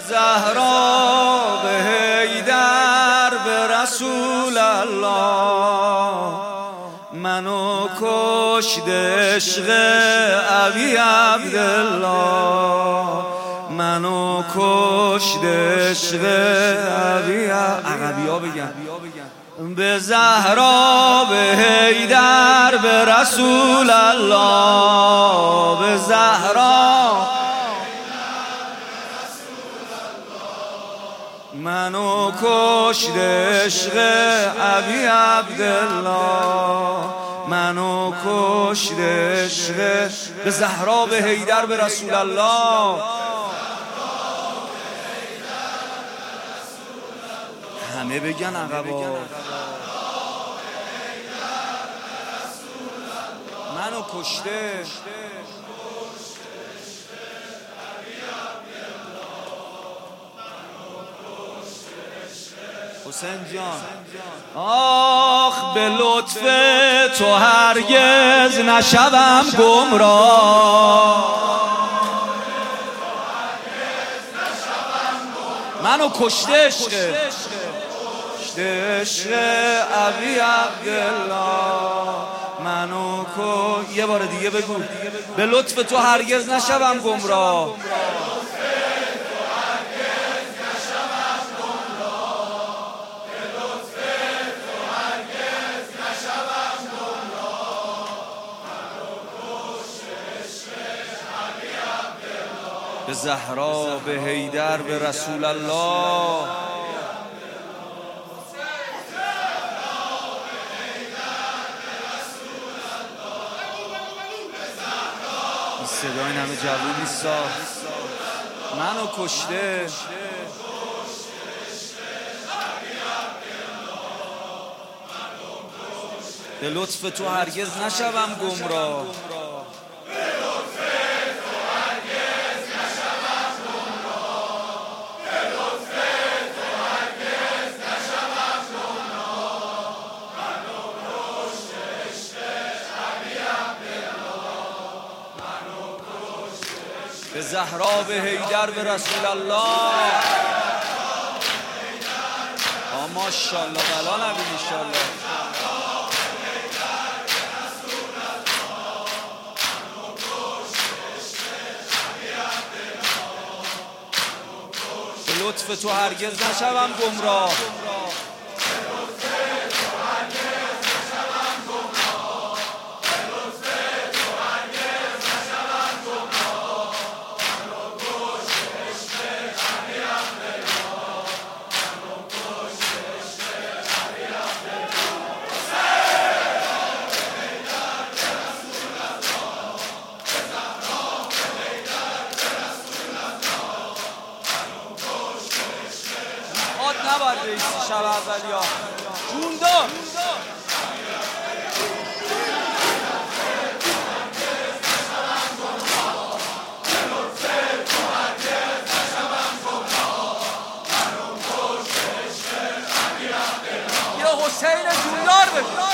زهرا به حیدر به رسول الله منو کشت عشق ابی عبدالله منو کشت عشق ابی عقبیا بگن به زهرا به حیدر به رسول الله به زهرا منو کشت عشق ابی عبدالله منو کشت عشق به زهرا به حیدر به رسول الله همه بگن عقبا منو کشته حسین جان آخ به لطف تو هرگز نشوم گمراه منو کشته عشق ابی عبدالله منو یه بار دیگه بگو به لطف تو هرگز نشوم گمراه به زهرا به حیدر به رسول الله این صدای این همه جوون نیستا منو کشته به لطف تو هرگز نشوم گمراه به زهرا به حیدر به رسول الله ماشاءالله بلا نبین انشالله به لطف تو هرگز نشوم گمراه نباید رئیسی شب اولیا جون دار یا حسین جوندار بگو